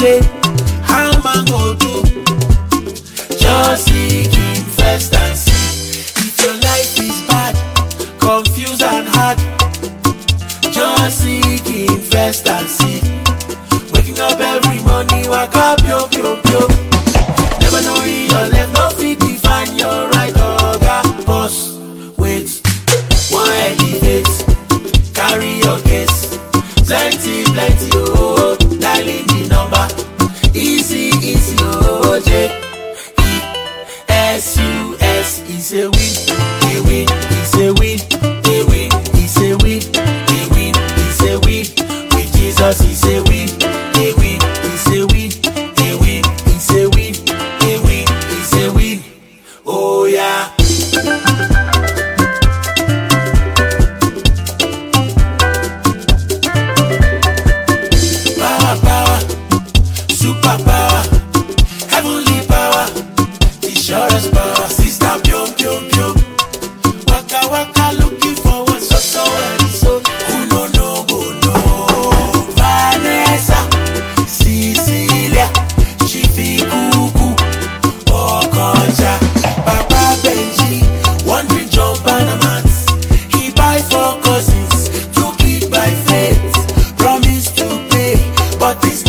day. How man go do? Just seek him first and see. If your life is bad, confused and hard, just seek him first and see. Waking up every morning, wake up, yo, yo, yo. Never know in your left, no fit define your right. Boss, wait, one elevate, carry your case. Plenty, plenty, oh, dialing the number. Easy, easy, oh, J-E-S-U-S, it's a win, a win, it's a win, a win, it's a win, a win, it's a win. With Jesus, it's a win, a win, it's a win, a win, it's a win, a win, it's a win. Oh yeah. Super power, heavenly power, the surest power. Sister Pium Pium Pium, waka waka looking forward, so and so. Who no go no? Vanessa, Cecilia, Chifi Kuku, Okonja, Papa Benji, wandering John Panamans. He buy 4 cousins, took it by faith, promised to pay, but this